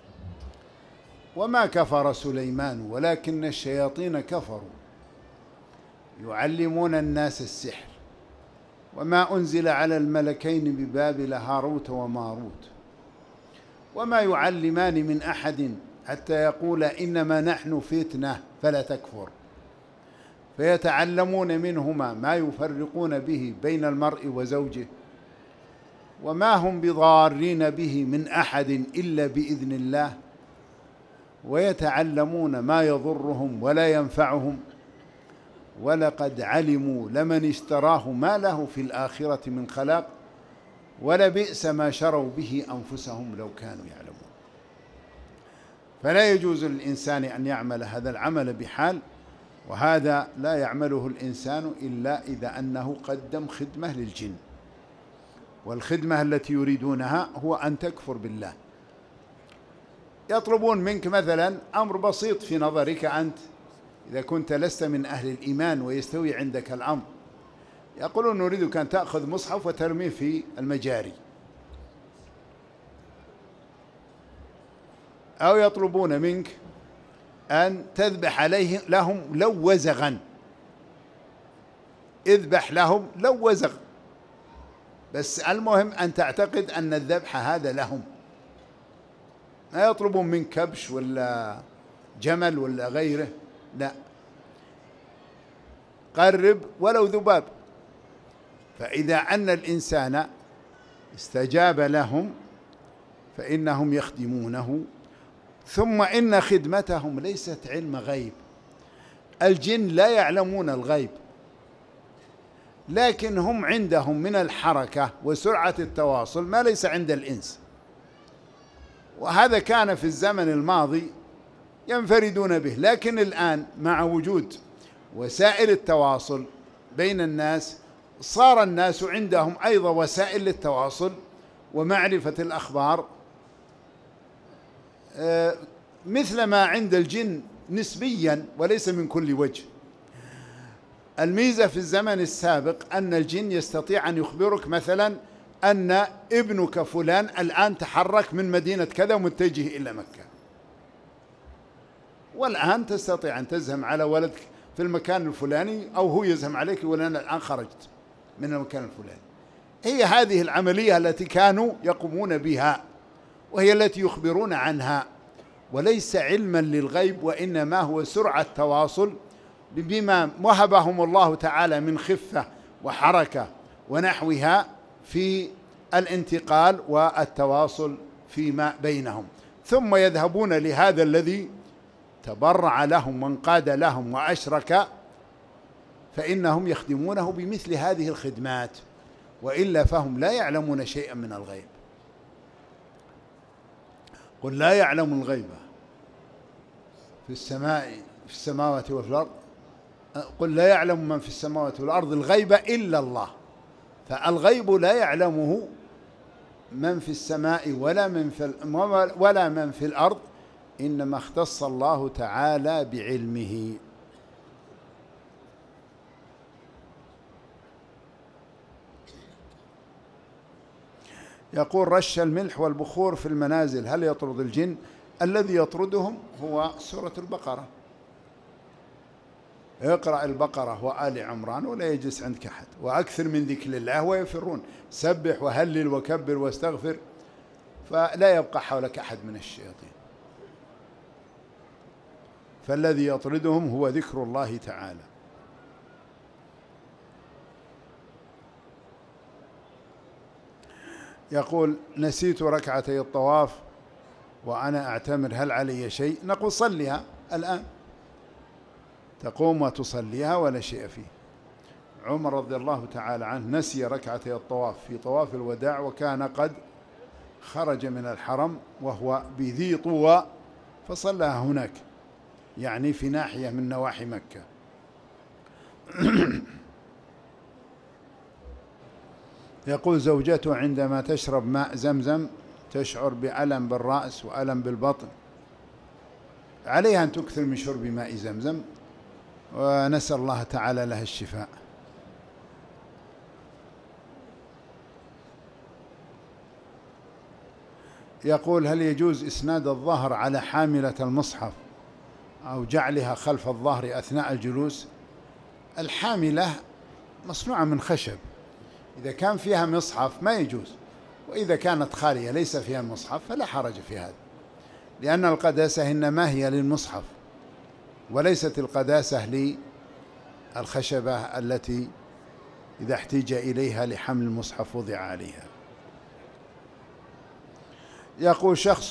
وما كفر سليمان ولكن الشياطين كفروا يعلمون الناس السحر وما أنزل على الملكين ببابل هاروت وماروت وما يعلمان من أحد حتى يقولا إنما نحن فتنة فلا تكفر، فيتعلمون منهما ما يفرقون به بين المرء وزوجه وما هم بضارين به من أحد إلا بإذن الله، ويتعلمون ما يضرهم ولا ينفعهم، ولقد علموا لمن اشتراه ما له في الآخرة من خلاق ولبئس ما شروا به أنفسهم لو كانوا يعلمون. فلا يجوز للإنسان أن يعمل هذا العمل بحال، وهذا لا يعمله الإنسان إلا إذا أنه قدم خدمة للجن، والخدمة التي يريدونها هو أن تكفر بالله. يطلبون منك مثلا أمر بسيط في نظرك أنت إذا كنت لست من أهل الإيمان ويستوي عندك الأمر، يقولون نريدك أن تأخذ مصحف وترميه في المجاري، أو يطلبون منك أن تذبح لهم لو وزغا، اذبح لهم لو وزغ، بس المهم أن تعتقد أن الذبح هذا لهم، ما يطلبون منك كبش ولا جمل ولا غيره، لا، قرب ولو ذباب. فإذا أن الإنسان استجاب لهم فإنهم يخدمونه. ثم إن خدمتهم ليست علم غيب، الجن لا يعلمون الغيب، لكن هم عندهم من الحركة وسرعة التواصل ما ليس عند الإنس. وهذا كان في الزمن الماضي ينفردون به، لكن الآن مع وجود وسائل التواصل بين الناس صار الناس عندهم أيضا وسائل للتواصل ومعرفة الأخبار مثل ما عند الجن نسبيا وليس من كل وجه. الميزة في الزمن السابق أن الجن يستطيع أن يخبرك مثلا أن ابنك فلان الآن تحرك من مدينة كذا ومتجه إلى مكة، والآن تستطيع أن تزهم على ولدك في المكان الفلاني أو هو يزهم عليك وأنا الآن خرجت من المكان الفلاني. هي هذه العملية التي كانوا يقومون بها وهي التي يخبرون عنها، وليس علما للغيب، وإنما هو سرعة تواصل بما وهبهم الله تعالى من خفة وحركة ونحوها في الانتقال والتواصل فيما بينهم. ثم يذهبون لهذا الذي تبرع لهم وانقاد لهم وأشرك، فإنهم يخدمونه بمثل هذه الخدمات، وإلا فهم لا يعلمون شيئا من الغيب. قل لا يعلم الغيب في السماوات وفي الأرض، قل لا يعلم من في السماوات والأرض الغيب إلا الله. فالغيب لا يعلمه من في السماء ولا من في الأرض، إنما اختص الله تعالى بعلمه. يقول رش الملح والبخور في المنازل هل يطرد الجن؟ الذي يطردهم هو سورة البقرة. اقرأ البقرة وآل عمران ولا يجلس عندك أحد، وأكثر من ذكر الله ويفرون، سبح وهلل وكبر واستغفر، فلا يبقى حولك أحد من الشياطين. فالذي يطردهم هو ذكر الله تعالى. يقول نسيت ركعتي الطواف وأنا أعتمر، هل علي شيء؟ نقول صليها الآن، تقوم وتصليها ولا شيء فيه. عمر رضي الله تعالى عنه نسي ركعتي الطواف في طواف الوداع، وكان قد خرج من الحرم وهو بذي طوى فصلىها هناك، يعني في ناحية من نواحي مكة. يقول زوجته عندما تشرب ماء زمزم تشعر بألم بالرأس وألم بالبطن، عليها أن تكثر من شرب ماء زمزم، ونسأل الله تعالى لها الشفاء. يقول هل يجوز إسناد الظهر على حاملة المصحف أو جعلها خلف الظهر أثناء الجلوس؟ الحاملة مصنوعة من خشب، إذا كان فيها مصحف ما يجوز، وإذا كانت خالية ليس فيها المصحف فلا حرج في هذا، لأن القداسة إنما هي للمصحف وليست القداسة للخشبة التي إذا احتيج إليها لحمل المصحف وضع عليها. يقول شخص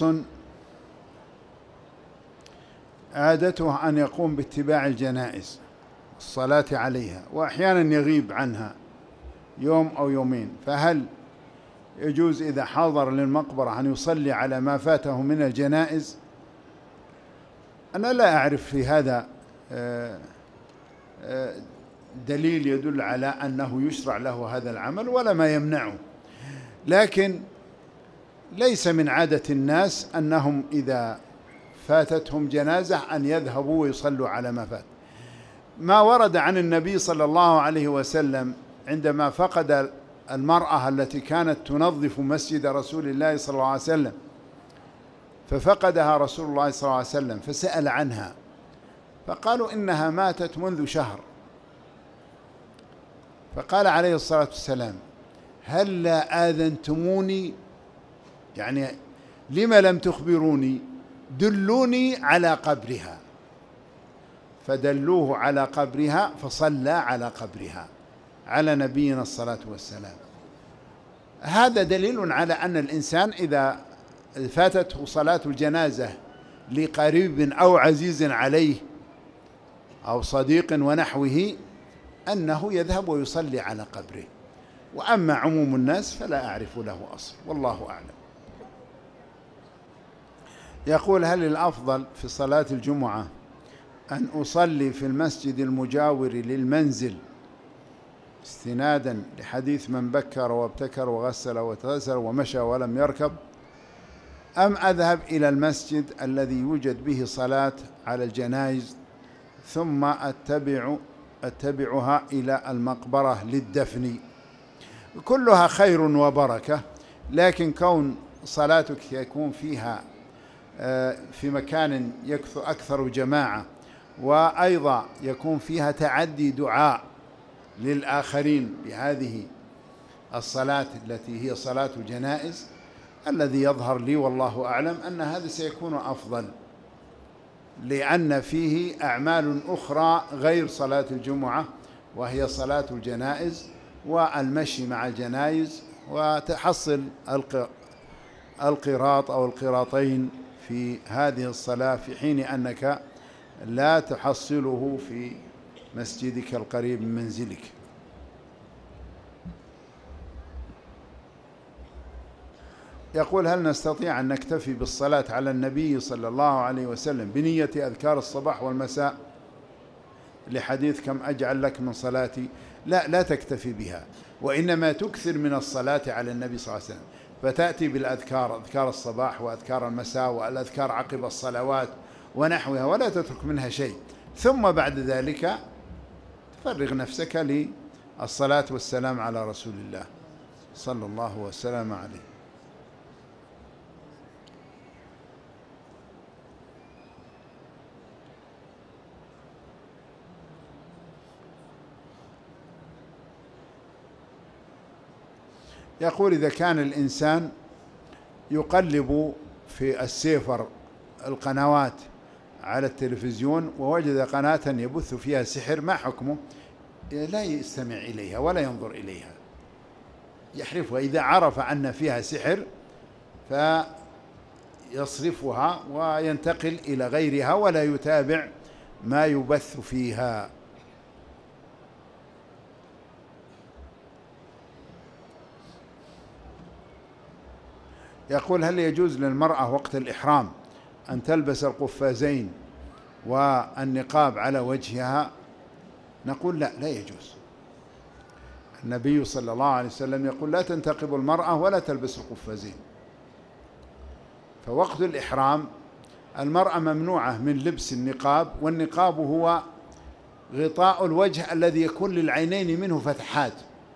عادته أن يقوم باتباع الجنائز الصلاة عليها، وأحيانا يغيب عنها يوم أو يومين، فهل يجوز إذا حضر للمقبرة أن يصلي على ما فاته من الجنائز؟ أنا لا أعرف في هذا دليل يدل على أنه يشرع له هذا العمل ولا ما يمنعه، لكن ليس من عادة الناس أنهم إذا فاتتهم جنازة أن يذهبوا ويصلوا على ما فات. ما ورد عن النبي صلى الله عليه وسلم عندما فقد المرأة التي كانت تنظف مسجد رسول الله صلى الله عليه وسلم، ففقدها رسول الله صلى الله عليه وسلم فسأل عنها، فقالوا إنها ماتت منذ شهر، فقال عليه الصلاة والسلام هل لا آذنتموني، يعني لما لم تخبروني، دلوني على قبرها، فدلوه على قبرها فصلى على قبرها على نبينا الصلاة والسلام. هذا دليل على أن الإنسان إذا فاتته صلاة الجنازة لقريب أو عزيز عليه أو صديق ونحوه أنه يذهب ويصلي على قبره. وأما عموم الناس فلا أعرف له أصل، والله أعلم. يقول: هل الأفضل في صلاة الجمعة أن أصلي في المسجد المجاور للمنزل استنادا لحديث من بكر وابتكر وغسل وتغسل ومشى ولم يركب، أم أذهب إلى المسجد الذي يوجد به صلاة على الجنائز ثم أتبعها إلى المقبرة للدفن؟ كلها خير وبركة، لكن كون صلاتك يكون فيها في مكان أكثر جماعة، وأيضا يكون فيها تعدي دعاء للآخرين بهذه الصلاة التي هي صلاة الجنائز، الذي يظهر لي والله أعلم أن هذا سيكون أفضل، لأن فيه أعمال أخرى غير صلاة الجمعة وهي صلاة الجنائز والمشي مع الجنائز، وتحصل القراط أو القراطين في هذه الصلاة، في حين أنك لا تحصله في مسجدك القريب من منزلك. يقول: هل نستطيع أن نكتفي بالصلاة على النبي صلى الله عليه وسلم بنية أذكار الصباح والمساء لحديث كم أجعل لك من صلاتي؟ لا تكتفي بها، وإنما تكثر من الصلاة على النبي صلى الله عليه وسلم، فتأتي بالأذكار، أذكار الصباح وأذكار المساء والأذكار عقب الصلوات ونحوها، ولا تترك منها شيء، ثم بعد ذلك تفرغ نفسك للصلاة والسلام على رسول الله صلى الله وسلم عليه. يقول: إذا كان الإنسان يقلب في السيفر القنوات على التلفزيون ووجد قناة يبث فيها سحر، ما حكمه؟ لا يستمع إليها ولا ينظر إليها، يحرفها. إذا عرف أن فيها سحر فيصرفها وينتقل إلى غيرها ولا يتابع ما يبث فيها. يقول: هل يجوز للمرأة وقت الإحرام أن تلبس القفازين والنقاب على وجهها؟ نقول: لا يجوز. النبي صلى الله عليه وسلم يقول: لا تنتقب المرأة ولا تلبس القفازين. فوقت الإحرام المرأة ممنوعة من لبس النقاب، والنقاب هو غطاء الوجه الذي يكون للعينين منه فتحات،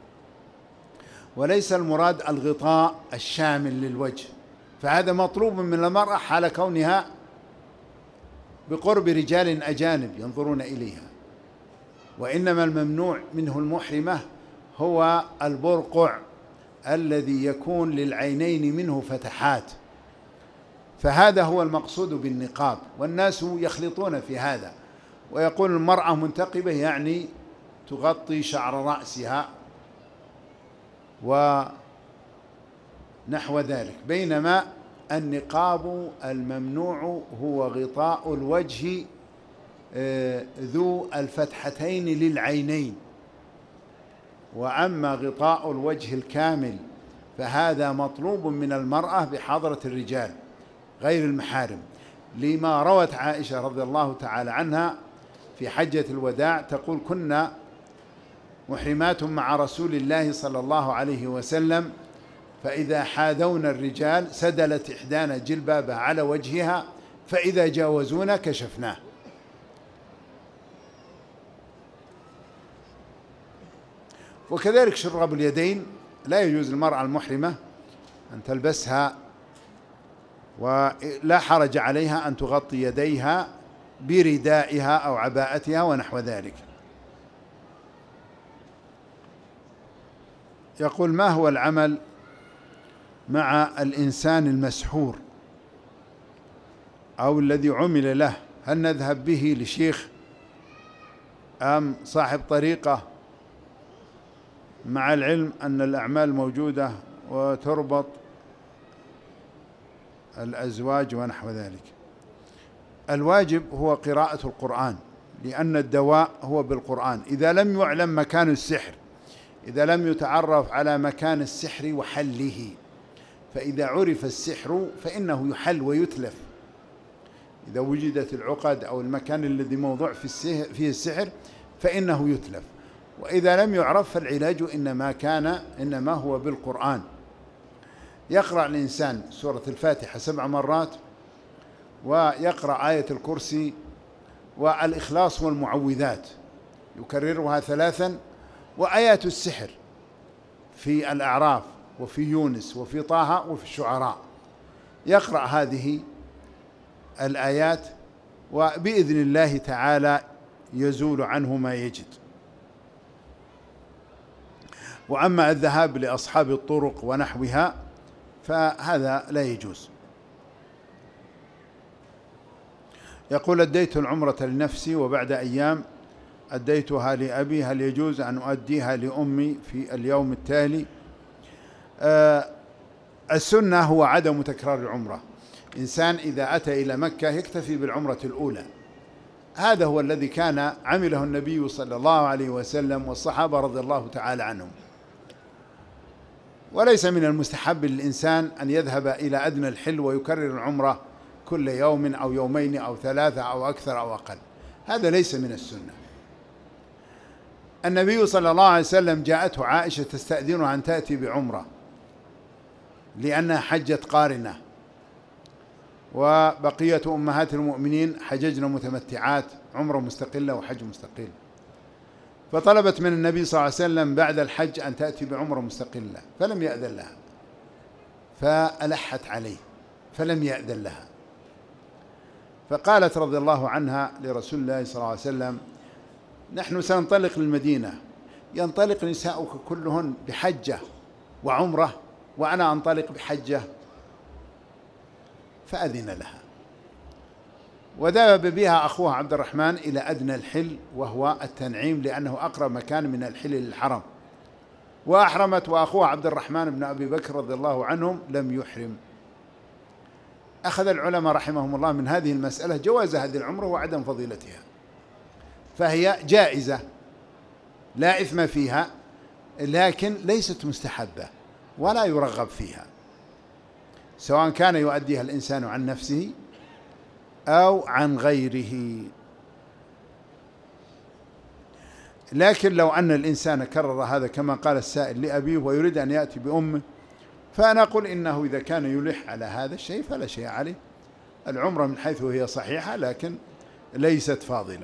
وليس المراد الغطاء الشامل للوجه، فهذا مطلوب من المرأة حال كونها بقرب رجال أجانب ينظرون إليها. وإنما الممنوع منه المحرمة هو البرقع الذي يكون للعينين منه فتحات، فهذا هو المقصود بالنقاب، والناس يخلطون في هذا ويقول المرأة منتقبة يعني تغطي شعر رأسها ونحو ذلك، بينما النقاب الممنوع هو غطاء الوجه ذو الفتحتين للعينين، وأما غطاء الوجه الكامل فهذا مطلوب من المرأة بحضرة الرجال غير المحارم، لما روت عائشة رضي الله تعالى عنها في حجة الوداع تقول: كنا محرمات مع رسول الله صلى الله عليه وسلم، فإذا حاذونا الرجال سدلت إحدانا جلبابها على وجهها، فإذا جاوزونا كشفناه. وكذلك شراب اليدين لا يجوز للمرأة المحرمة أن تلبسها، ولا حرج عليها أن تغطي يديها بردائها أو عباءتها ونحو ذلك. يقول: ما هو العمل مع الإنسان المسحور أو الذي عمل له؟ هل نذهب به لشيخ أم صاحب طريقة، مع العلم أن الأعمال موجودة وتربط الأزواج ونحو ذلك. الواجب هو قراءة القرآن، لأن الدواء هو بالقرآن. إذا لم يعلم مكان السحر، إذا لم يتعرف على مكان السحر وحله، فإذا عرف السحر فإنه يحل ويتلف. إذا وجدت العقد أو المكان الذي موضوع فيه السحر فإنه يتلف. وإذا لم يعرف فالعلاج إنما هو بالقرآن. يقرأ الإنسان سورة الفاتحة 7 مرات، ويقرأ آية الكرسي والإخلاص والمعوذات يكررها 3، وآيات السحر في الأعراف وفي يونس وفي طه وفي الشعراء، يقرأ هذه الآيات وبإذن الله تعالى يزول عنه ما يجد. وأما الذهاب لأصحاب الطرق ونحوها فهذا لا يجوز. يقول: أديت العمرة لنفسي وبعد أيام أديتها لأبي، هل يجوز أن أؤديها لأمي في اليوم التالي؟ السنة هو عدم تكرار العمرة. إنسان إذا أتى إلى مكة يكتفي بالعمرة الأولى، هذا هو الذي كان عمله النبي صلى الله عليه وسلم والصحابة رضي الله تعالى عنهم. وليس من المستحب للإنسان أن يذهب إلى أدنى الحل ويكرر العمرة كل يوم أو يومين أو 3 أو أكثر أو أقل، هذا ليس من السنة. النبي صلى الله عليه وسلم جاءته عائشة تستأذنه أن تأتي بعمرة لأنها حجت قارنة، وبقية أمهات المؤمنين حججنا متمتعات، عمرة مستقلة وحج مستقل. فطلبت من النبي صلى الله عليه وسلم بعد الحج أن تأتي بعمرة مستقلة، فلم يأذن لها، فألحت عليه فلم يأذن لها. فقالت رضي الله عنها لرسول الله صلى الله عليه وسلم: نحن سننطلق للمدينة، ينطلق نساؤك كلهن بحجة وعمرة وأنا أنطلق بحجة، فأذن لها. وذهب بها أخوها عبد الرحمن إلى أدنى الحل وهو التنعيم، لأنه أقرب مكان من الحل للحرم، وأحرمت، وأخوها عبد الرحمن بن أبي بكر رضي الله عنهم لم يحرم. أخذ العلماء رحمهم الله من هذه المسألة جواز هذه العمرة وعدم فضيلتها، فهي جائزة لا إثم فيها، لكن ليست مستحبة ولا يرغب فيها، سواء كان يؤديها الإنسان عن نفسه أو عن غيره. لكن لو أن الإنسان كرر هذا كما قال السائل لأبيه ويريد أن يأتي بأمه، فأنا أقول إنه إذا كان يلح على هذا الشيء فلا شيء عليه. العمرة من حيث هي صحيحة لكن ليست فاضلة.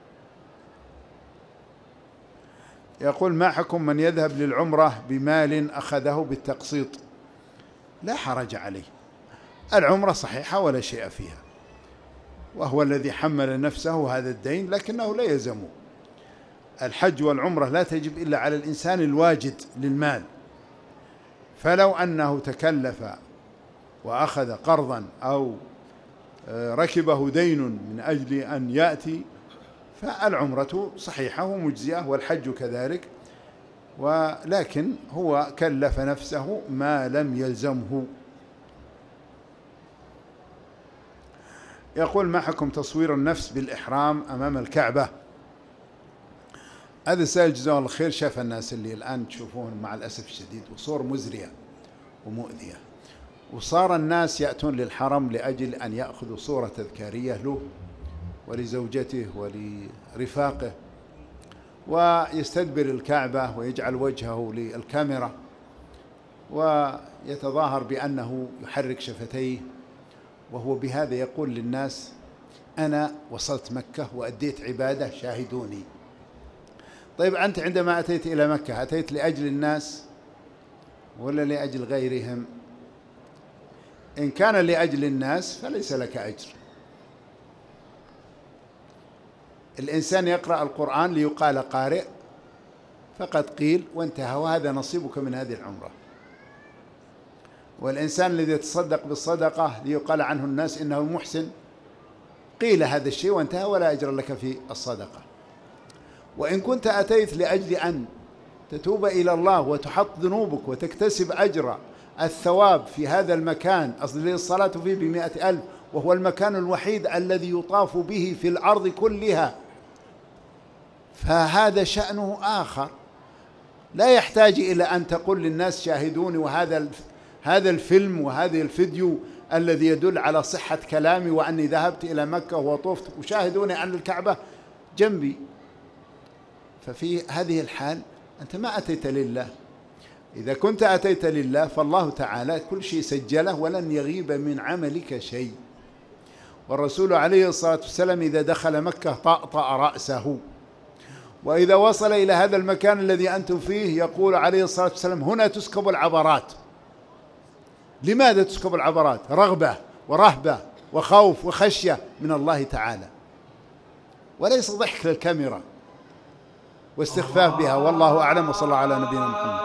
يقول: ما حكم من يذهب للعمرة بمال أخذه بالتقسيط؟ لا حرج عليه، العمرة صحيحة ولا شيء فيها، وهو الذي حمل نفسه هذا الدين لكنه لا يلزمه. الحج والعمرة لا تجب إلا على الإنسان الواجد للمال، فلو أنه تكلف وأخذ قرضا أو ركبه دين من أجل أن يأتي فالعمرة صحيحة ومجزئة والحج كذلك، ولكن هو كلف نفسه ما لم يلزمه. يقول: ما حكم تصوير النفس بالإحرام أمام الكعبة؟ هذا السائل جزاه الله خير شاف الناس اللي الآن تشوفون مع الأسف الشديد، وصور مزرية ومؤذية، وصار الناس يأتون للحرم لأجل أن يأخذوا صورة تذكارية له ولزوجته ولرفاقه، ويستدبر الكعبة ويجعل وجهه للكاميرا ويتظاهر بأنه يحرك شفتيه، وهو بهذا يقول للناس: أنا وصلت مكة وأديت عبادة شاهدوني. طيب أنت عندما أتيت إلى مكة أتيت لأجل الناس ولا لأجل غيرهم؟ إن كان لأجل الناس فليس لك أجر. الإنسان يقرأ القرآن ليقال قارئ فقد قيل وانتهى، وهذا نصيبك من هذه العمرة. والإنسان الذي يتصدق بالصدقة ليقال عنه الناس إنه محسن، قيل هذا الشيء وانتهى ولا أجر لك في الصدقة. وإن كنت أتيت لأجل أن تتوب إلى الله وتحط ذنوبك وتكتسب أجر الثواب في هذا المكان، أصل الصلاة فيه ب100,000، وهو المكان الوحيد الذي يطاف به في الأرض كلها، فهذا شأنه آخر، لا يحتاج إلى أن تقول للناس شاهدوني، هذا الفيلم وهذا الفيديو الذي يدل على صحة كلامي وأني ذهبت إلى مكة وطفت وشاهدوني عن الكعبة جنبي. ففي هذه الحال أنت ما أتيت لله. إذا كنت أتيت لله فالله تعالى كل شيء سجله ولن يغيب من عملك شيء. والرسول عليه الصلاة والسلام إذا دخل مكة طأطأ رأسه، وإذا وصل إلى هذا المكان الذي أنتم فيه يقول عليه الصلاة والسلام: هنا تسكب العبرات. لماذا تسكب العبرات؟ رغبة ورهبة وخوف وخشية من الله تعالى، وليس ضحك للكاميرا واستخفاف بها. والله أعلم، وصلى الله على نبينا محمد.